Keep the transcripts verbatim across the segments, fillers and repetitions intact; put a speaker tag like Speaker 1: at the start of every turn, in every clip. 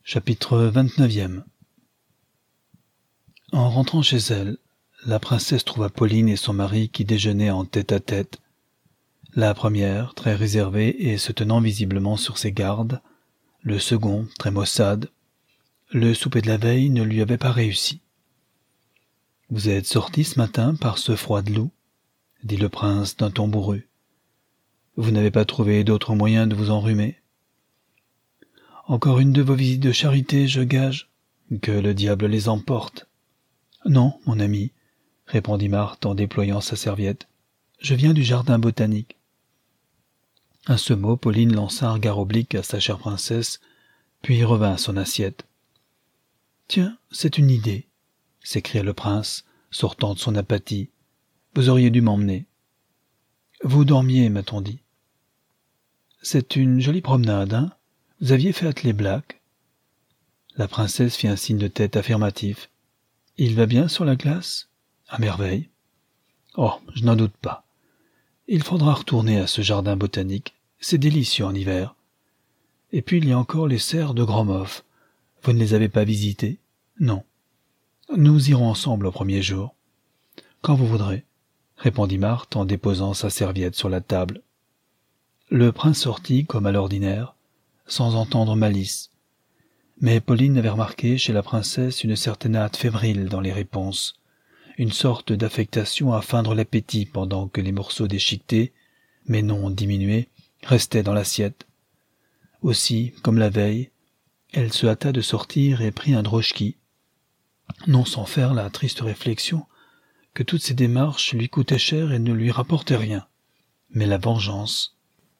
Speaker 1: Chapitre vingt-neuvième. En rentrant chez elle, la princesse trouva Pauline et son mari qui déjeunaient en tête-à-tête. La première, très réservée et se tenant visiblement sur ses gardes, le second, très maussade. Le souper de la veille ne lui avait pas réussi. « Vous êtes sortis ce matin par ce froid de loup ?» dit le prince d'un ton bourru. « Vous n'avez pas trouvé d'autre moyen de vous enrhumer ?»« Encore une de vos visites de charité, je gage. Que le diable les emporte. »« Non, mon ami, » répondit Marthe en déployant sa serviette. « Je viens du jardin botanique. » À ce mot, Pauline lança un regard oblique à sa chère princesse, puis revint à son assiette. « Tiens, c'est une idée, » s'écria le prince, sortant de son apathie. « Vous auriez dû m'emmener. »« Vous dormiez, m'a-t-on dit. »« C'est une jolie promenade, hein ? Vous aviez fait atteler Black ?» La princesse fit un signe de tête affirmatif. « Il va bien sur la glace ? À merveille. »« Oh, je n'en doute pas. Il faudra retourner à ce jardin botanique. C'est délicieux en hiver. Et puis il y a encore les serres de Gromov. Vous ne les avez pas visitées ? Non. Nous irons ensemble au premier jour. Quand vous voudrez, » répondit Marthe en déposant sa serviette sur la table. Le prince sortit comme à l'ordinaire, sans entendre malice. Mais Pauline avait remarqué chez la princesse une certaine hâte fébrile dans les réponses, une sorte d'affectation à feindre l'appétit pendant que les morceaux déchiquetés, mais non diminués, restaient dans l'assiette. Aussi, comme la veille, elle se hâta de sortir et prit un droschky, non sans faire la triste réflexion que toutes ces démarches lui coûtaient cher et ne lui rapportaient rien. Mais la vengeance...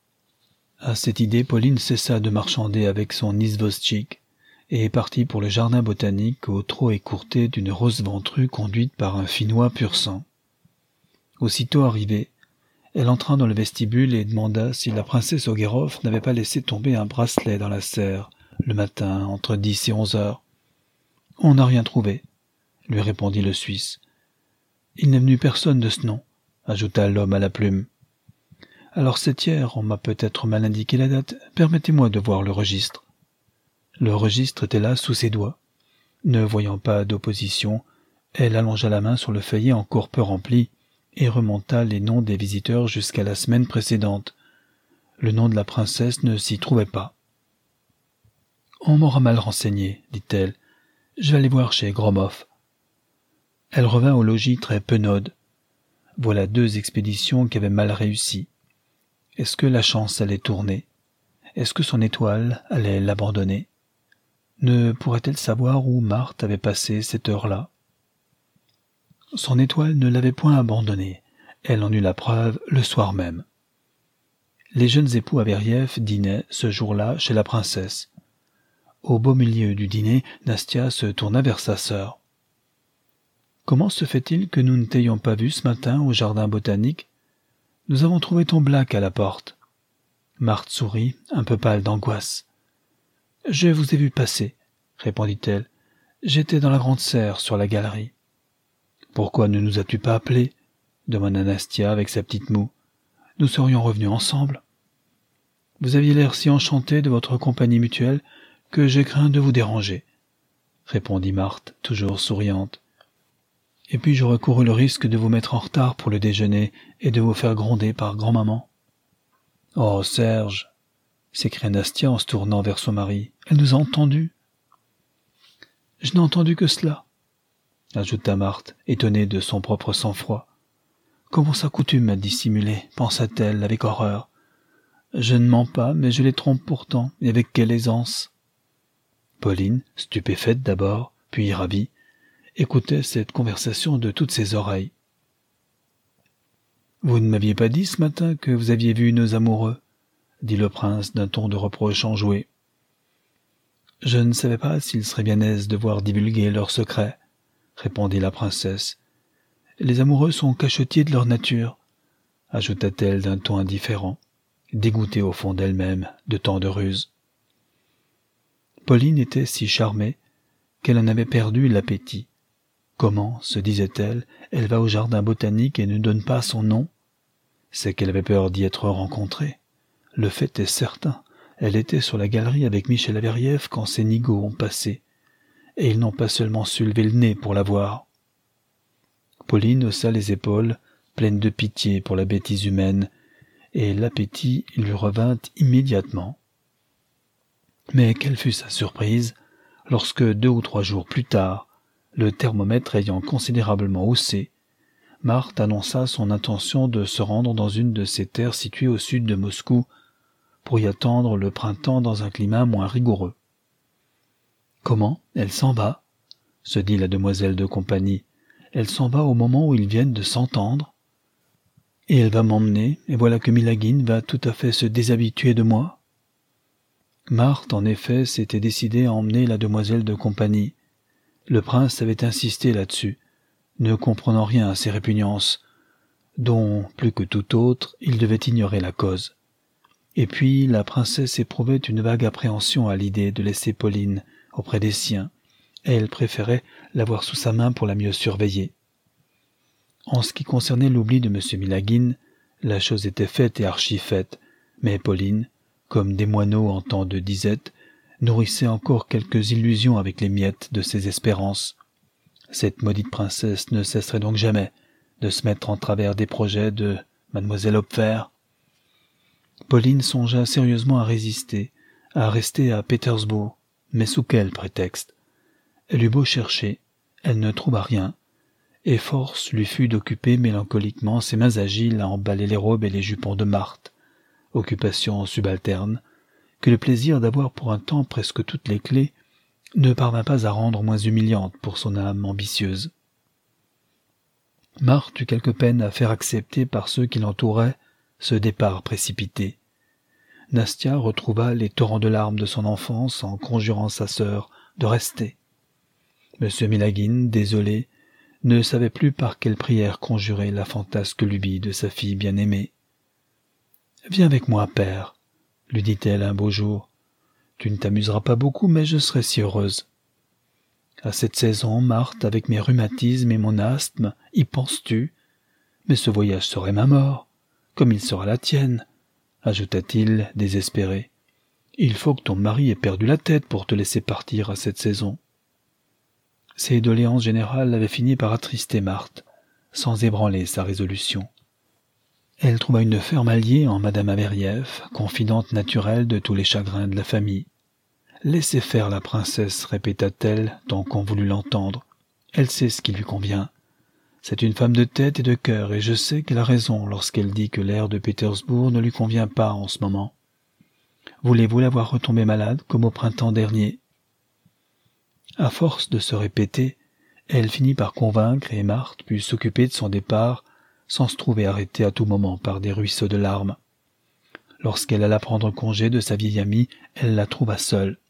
Speaker 1: À cette idée, Pauline cessa de marchander avec son izvostchik et partit pour le jardin botanique au trot écourté d'une rose ventrue conduite par un Finnois pur sang. Aussitôt arrivée, elle entra dans le vestibule et demanda si la princesse Oguerov n'avait pas laissé tomber un bracelet dans la serre, le matin, entre dix et onze heures. « On n'a rien trouvé, » lui répondit le Suisse. « Il n'est venu personne de ce nom, » ajouta l'homme à la plume. « Alors c'est hier, on m'a peut-être mal indiqué la date. Permettez-moi de voir le registre. » Le registre était là sous ses doigts. Ne voyant pas d'opposition, elle allongea la main sur le feuillet encore peu rempli et remonta les noms des visiteurs jusqu'à la semaine précédente. Le nom de la princesse ne s'y trouvait pas. « On m'aura mal renseigné, » dit-elle. « Je vais aller voir chez Gromov. » Elle revint au logis très penaude. Voilà deux expéditions qui avaient mal réussi. Est-ce que la chance allait tourner? Est-ce que son étoile allait l'abandonner? Ne pourrait-elle savoir où Marthe avait passé cette heure-là? Son étoile ne l'avait point abandonnée. Elle en eut la preuve le soir même. Les jeunes époux Averiev dînaient ce jour-là chez la princesse. Au beau milieu du dîner, Nastia se tourna vers sa sœur. « Comment se fait-il que nous ne t'ayons pas vu ce matin au jardin botanique? Nous avons trouvé ton Black à la porte. » Marthe sourit, un peu pâle d'angoisse. « Je vous ai vu passer, » répondit-elle. « J'étais dans la grande serre, sur la galerie. »« Pourquoi ne nous as-tu pas appelés ?» demanda Nastia avec sa petite moue. « Nous serions revenus ensemble. »« Vous aviez l'air si enchanté de votre compagnie mutuelle que j'ai craint de vous déranger, » répondit Marthe, toujours souriante. « Et puis j'aurais couru le risque de vous mettre en retard pour le déjeuner et de vous faire gronder par grand-maman. »« Oh, Serge !» s'écria Nastia en se tournant vers son mari. « Elle nous a entendus. »« Je n'ai entendu que cela, » ajouta Marthe, étonnée de son propre sang-froid. « Comment sa coutume à dissimuler, pensa-t-elle avec horreur. Je ne mens pas, mais je les trompe pourtant, et avec quelle aisance. » Pauline, stupéfaite d'abord, puis ravie, écoutait cette conversation de toutes ses oreilles. « Vous ne m'aviez pas dit ce matin que vous aviez vu nos amoureux ?» dit le prince d'un ton de reproche enjoué. « Je ne savais pas s'il serait bien aise de voir divulguer leurs secrets, » répondit la princesse. « Les amoureux sont cachetiers de leur nature, » ajouta-t-elle d'un ton indifférent, dégoûtée au fond d'elle-même de tant de ruses. Pauline était si charmée qu'elle en avait perdu l'appétit. Comment, se disait-elle, elle va au jardin botanique et ne donne pas son nom? C'est qu'elle avait peur d'y être rencontrée. Le fait est certain, Elle était sur la galerie avec Michel Averiev quand ces nigauds ont passé, et ils n'ont pas seulement su lever le nez pour la voir. Pauline haussa les épaules, pleine de pitié pour la bêtise humaine, et l'appétit lui revint immédiatement. Mais quelle fut sa surprise lorsque, deux ou trois jours plus tard, le thermomètre ayant considérablement haussé, Marthe annonça son intention de se rendre dans une de ces terres situées au sud de Moscou pour y attendre le printemps dans un climat moins rigoureux. « Comment, elle s'en va ?» se dit la demoiselle de compagnie. « Elle s'en va au moment où ils viennent de s'entendre. Et elle va m'emmener, et voilà que Milagine va tout à fait se déshabituer de moi. » Marthe, en effet, s'était décidée à emmener la demoiselle de compagnie. Le prince avait insisté là-dessus, ne comprenant rien à ces répugnances, dont, plus que tout autre, il devait ignorer la cause. Et puis, la princesse éprouvait une vague appréhension à l'idée de laisser Pauline auprès des siens, et elle préférait l'avoir sous sa main pour la mieux surveiller. En ce qui concernait l'oubli de M. Milagine, la chose était faite et archi-faite, mais Pauline, comme des moineaux en temps de disette, nourrissait encore quelques illusions avec les miettes de ses espérances. Cette maudite princesse ne cesserait donc jamais de se mettre en travers des projets de mademoiselle Hopfer. Pauline songea sérieusement à résister, à rester à Pétersbourg, mais sous quel prétexte? Elle eut beau chercher, elle ne trouva rien, et force lui fut d'occuper mélancoliquement ses mains agiles à emballer les robes et les jupons de Marthe, occupation subalterne, que le plaisir d'avoir pour un temps presque toutes les clés ne parvint pas à rendre moins humiliante pour son âme ambitieuse. Marthe eut quelque peine à faire accepter par ceux qui l'entouraient ce départ précipité. Nastia retrouva les torrents de larmes de son enfance en conjurant sa sœur de rester. Monsieur Milagine, désolé, ne savait plus par quelle prière conjurer la fantasque lubie de sa fille bien-aimée. « Viens avec moi, père, » lui dit-elle un beau jour. « Tu ne t'amuseras pas beaucoup, mais je serai si heureuse. » À cette saison, Marthe, avec mes rhumatismes et mon asthme, y penses-tu? Mais ce voyage serait ma mort, comme il sera la tienne, ajouta-t-il, désespéré. Il faut que ton mari ait perdu la tête pour te laisser partir à cette saison. Ces doléances générales avaient fini par attrister Marthe, sans ébranler sa résolution. Elle trouva une ferme alliée en madame Averiev, confidente naturelle de tous les chagrins de la famille. « Laissez faire la princesse, répéta-t-elle, tant qu'on voulut l'entendre. Elle sait ce qui lui convient. C'est une femme de tête et de cœur, et je sais qu'elle a raison lorsqu'elle dit que l'air de Pétersbourg ne lui convient pas en ce moment. Voulez-vous la voir retomber malade, comme au printemps dernier ?» À force de se répéter, elle finit par convaincre et Marthe put s'occuper de son départ sans se trouver arrêtée à tout moment par des ruisseaux de larmes. Lorsqu'elle alla prendre congé de sa vieille amie, elle la trouva seule.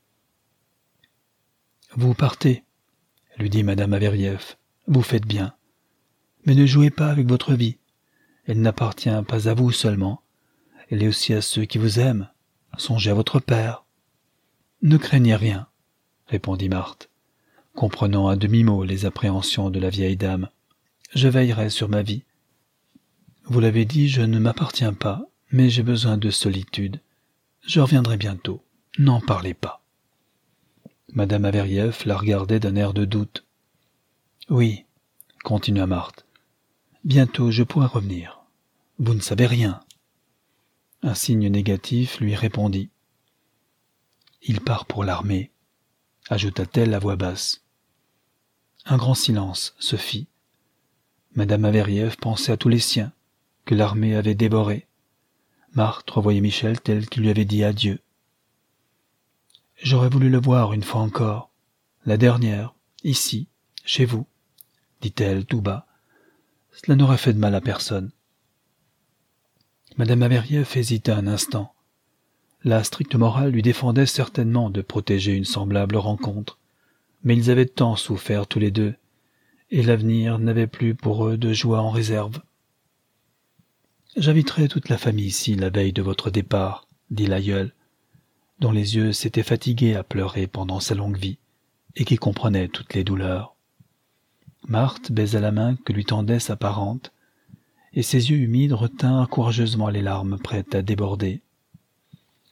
Speaker 1: « Vous partez, » lui dit madame Averiev. « Vous faites bien. Mais ne jouez pas avec votre vie. Elle n'appartient pas à vous seulement. Elle est aussi à ceux qui vous aiment. Songez à votre père. »« Ne craignez rien, » répondit Marthe, comprenant à demi-mot les appréhensions de la vieille dame. « Je veillerai sur ma vie. Vous l'avez dit, je ne m'appartiens pas, mais j'ai besoin de solitude. Je reviendrai bientôt. N'en parlez pas. » Madame Averiev la regardait d'un air de doute. « Oui, » continua Marthe, « bientôt je pourrai revenir. Vous ne savez rien. » Un signe négatif lui répondit. « Il part pour l'armée, » ajouta-t-elle à voix basse. Un grand silence se fit. Madame Averiev pensait à tous les siens, que l'armée avait dévorés. Marthe revoyait Michel tel qu'il lui avait dit adieu. « J'aurais voulu le voir une fois encore, la dernière, ici, chez vous, » dit-elle tout bas. « Cela n'aurait fait de mal à personne. » Madame Averiev hésita un instant. La stricte morale lui défendait certainement de protéger une semblable rencontre, mais ils avaient tant souffert tous les deux, et l'avenir n'avait plus pour eux de joie en réserve. « J'inviterai toute la famille ici la veille de votre départ, » dit l'aïeul, dont les yeux s'étaient fatigués à pleurer pendant sa longue vie, et qui comprenait toutes les douleurs. Marthe baisa la main que lui tendait sa parente, et ses yeux humides retinrent courageusement les larmes prêtes à déborder.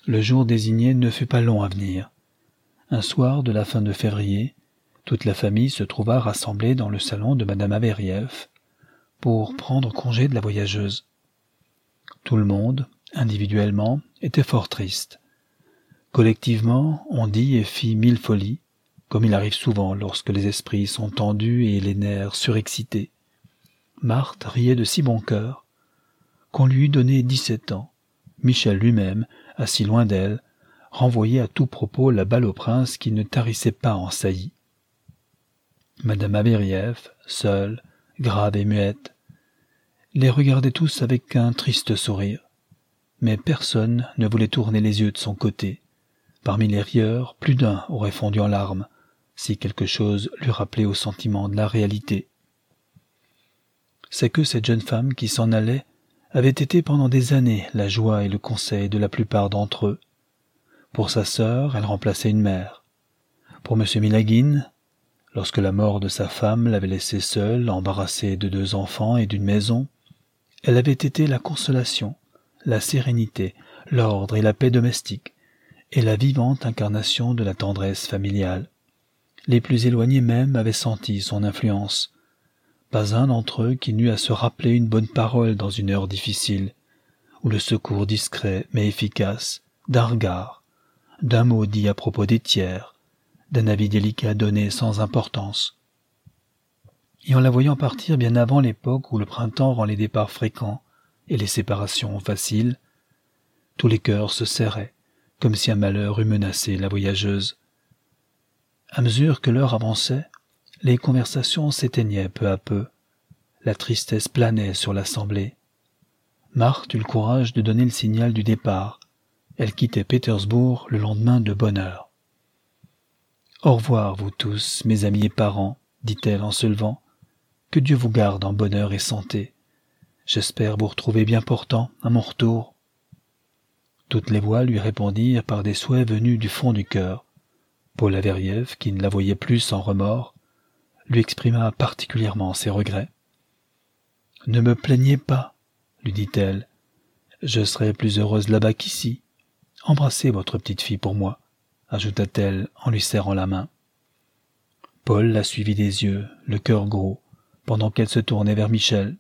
Speaker 1: Le jour désigné ne fut pas long à venir. Un soir de la fin de février, toute la famille se trouva rassemblée dans le salon de madame Averiev pour prendre congé de la voyageuse. Tout le monde, individuellement, était fort triste. Collectivement, on dit et fit mille folies, comme il arrive souvent lorsque les esprits sont tendus et les nerfs surexcités. Marthe riait de si bon cœur qu'on lui eût donné dix-sept ans. Michel lui-même, assis loin d'elle, renvoyait à tout propos la balle au prince qui ne tarissait pas en saillie. Madame Averiev, seule, grave et muette, les regardait tous avec un triste sourire, mais personne ne voulait tourner les yeux de son côté. Parmi les rieurs, plus d'un aurait fondu en larmes, si quelque chose l'eût rappelé au sentiment de la réalité. C'est que cette jeune femme qui s'en allait avait été pendant des années la joie et le conseil de la plupart d'entre eux. Pour sa sœur, elle remplaçait une mère. Pour M. Milagine, lorsque la mort de sa femme l'avait laissé seule, embarrassée de deux enfants et d'une maison, elle avait été la consolation, la sérénité, l'ordre et la paix domestique, et la vivante incarnation de la tendresse familiale. Les plus éloignés même avaient senti son influence. Pas un d'entre eux qui n'eût à se rappeler une bonne parole dans une heure difficile, ou le secours discret mais efficace d'un regard, d'un mot dit à propos des tiers, d'un avis délicat donné sans importance. Et en la voyant partir bien avant l'époque où le printemps rend les départs fréquents et les séparations faciles, tous les cœurs se serraient, comme si un malheur eût menacé la voyageuse. À mesure que l'heure avançait, les conversations s'éteignaient peu à peu. La tristesse planait sur l'assemblée. Marthe eut le courage de donner le signal du départ. Elle quittait Pétersbourg le lendemain de bonne heure. « Au revoir, vous tous, mes amis et parents, » dit-elle en se levant. « Que Dieu vous garde en bonheur et santé. J'espère vous retrouver bien portant à mon retour. » Toutes les voix lui répondirent par des souhaits venus du fond du cœur. Paul Averiev, qui ne la voyait plus sans remords, lui exprima particulièrement ses regrets. « Ne me plaignez pas, » lui dit-elle. « Je serai plus heureuse là-bas qu'ici. Embrassez votre petite fille pour moi, » ajouta-t-elle en lui serrant la main. Paul la suivit des yeux, le cœur gros, pendant qu'elle se tournait vers Michel.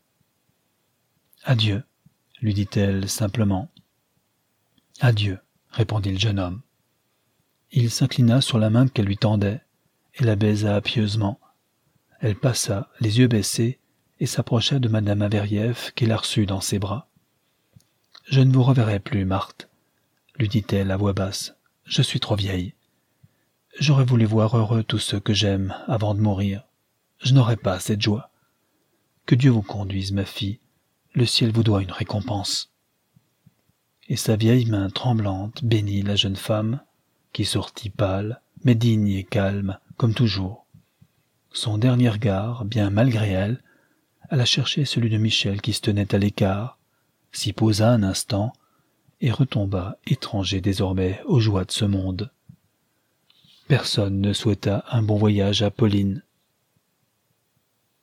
Speaker 1: « Adieu, » lui dit-elle simplement. « Adieu, » répondit le jeune homme. Il s'inclina sur la main qu'elle lui tendait et la baisa pieusement. Elle passa, les yeux baissés, et s'approcha de madame Averiev qui la reçut dans ses bras. « Je ne vous reverrai plus, Marthe, » lui dit-elle à voix basse. « Je suis trop vieille. J'aurais voulu voir heureux tous ceux que j'aime avant de mourir. Je n'aurai pas cette joie. Que Dieu vous conduise, ma fille. Le ciel vous doit une récompense. » Et sa vieille main tremblante bénit la jeune femme, qui sortit pâle, mais digne et calme, comme toujours. Son dernier regard, bien malgré elle, alla chercher celui de Michel qui se tenait à l'écart, s'y posa un instant, et retomba étranger désormais aux joies de ce monde. Personne ne souhaita un bon voyage à Pauline.